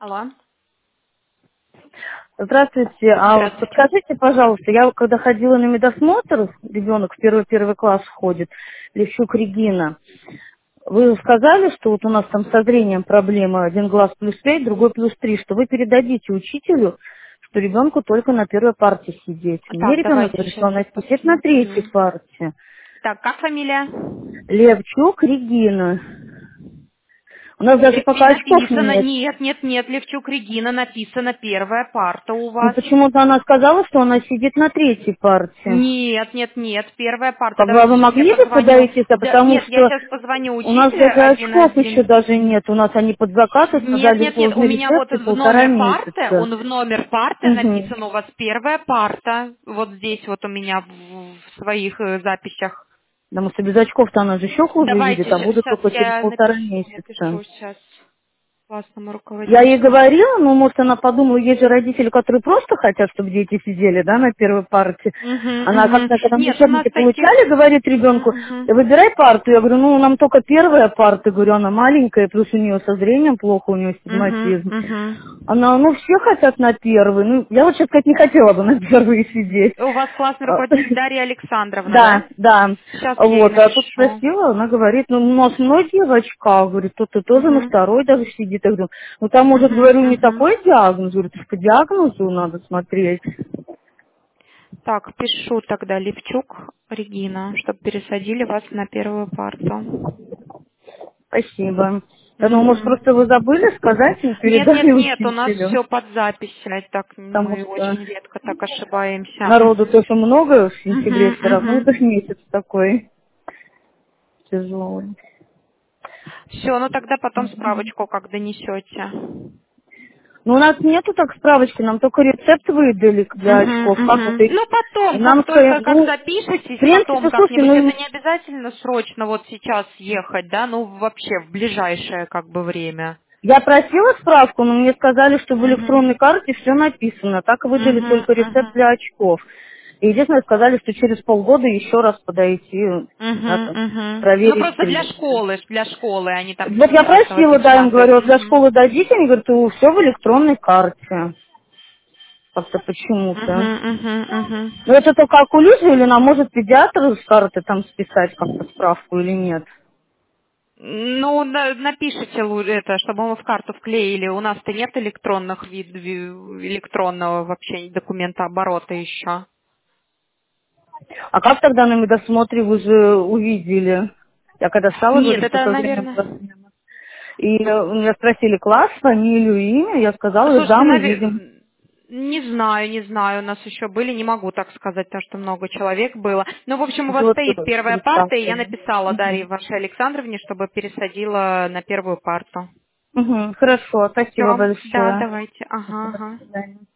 Алло. Здравствуйте. А вот Здравствуйте. подскажите, пожалуйста, я вот когда ходила на медосмотр, ребенок в первый класс ходит, Левчук Регина, вы сказали, что вот у нас там со зрением проблема, один глаз +5, другой +3, что вы передадите учителю, что ребенку только на первой парте сидеть. Мне Так, ребенок давайте говорит, сейчас что она я сидит на третьей посмотрю. парте. Так, как фамилия? Левчук Регина. У нас даже И пока очков написано, нет. нет, Левчук Регина, написано первая парта у Но вас. почему-то она сказала, что она сидит на третьей парте. Нет, первая парта. Как бы, а Давайте вы сейчас я могли бы позвоню. подойти, Да, потому нет, я что сейчас позвоню у нас учителю даже очков еще 1-1. даже нет. У нас они под заказ сказали Нет, у сложный меня вот рецепт и в 1,5 номер парты, месяца. он в номер парты Угу. написан у вас первая парта. Вот здесь вот у меня в своих записях. Потому что без очков-то она же еще хуже видит, Давайте, а будут сейчас только через я 1,5 месяца. напишу сейчас классному Я ей руководителю. говорила, ну, может, она подумала, есть же родители, которые просто хотят, чтобы дети сидели, да, на первой парте. Она Угу. как-то, когда мы Нет, у нас учебники таких... получали, говорит ребенку, Мгм. выбирай парту. Я говорю, ну, нам только первая парта, говорю, она маленькая, плюс у нее со зрением плохо, у нее стигматизм. Мгм. Она, ну, все хотят на первый. Ну, я вот, честно сказать, не хотела бы на первый сидеть. У вас классный А, руководитель Дарья Александровна, Да, да? да. Сейчас я ей Вот, а тут напишу. спросила, она говорит, ну, у нас многие в очках, говорит, кто-то тоже на Мгм. второй даже сидит. Я говорю, ну, там, может, Мгм. говорю, не Мгм. такой диагноз, говорит, по диагнозу надо смотреть. Так, пишу тогда Левчук Регина, чтобы пересадили вас на первую парту. Спасибо. Я думаю, может, Мгм. просто вы забыли сказать и передали Нет, у нас учителю, все под запись. Так потому мы что очень редко так ошибаемся. народу тоже много в сентябре, Мгм. все равно Мгм. это месяц такой тяжелый. Все, ну тогда потом справочку как донесете. Ну, у нас нету так справочки, нам только рецепт выдали для очков. Как вот Ну, их? потом, Нам, как ну, в запишетесь, потом принципе, слушайте, как-нибудь. ну, Это не обязательно срочно вот сейчас ехать, да, ну, вообще в ближайшее как бы время. я просила справку, но мне сказали, что в Мгм. электронной карте все написано. Так выдали только рецепт для очков. И единственное, сказали, что через полгода еще раз подойти, да, там, Ну, проверить просто зрение. для школы, они там Вот я пишут, что вот просила, да, им пересматривают. говорю, вот для школы дадите, они говорят, все в электронной карте. Как-то почему-то. Мгм. Но это только окулизм или нам может педиатр с карты там списать как-то справку или нет? Ну, напишите это, чтобы мы в карту вклеили. У нас-то нет электронных электронного вообще документа оборота еще. А как тогда на медосмотре вы же увидели? Я когда стала Нет, говорить, что это, со зрением наверное... проблема. И меня спросили класс, фамилию, имя, я сказала, Слушайте, да, мы видим. не знаю, у нас еще были, не могу так сказать, потому что много человек было. Ну, в общем, у вас Вот стоит первая парта, и я представьте. написала Дарье вашей Александровне, чтобы пересадила на первую парту. Хорошо, Все, спасибо да, большое. давайте, ага. До свидания.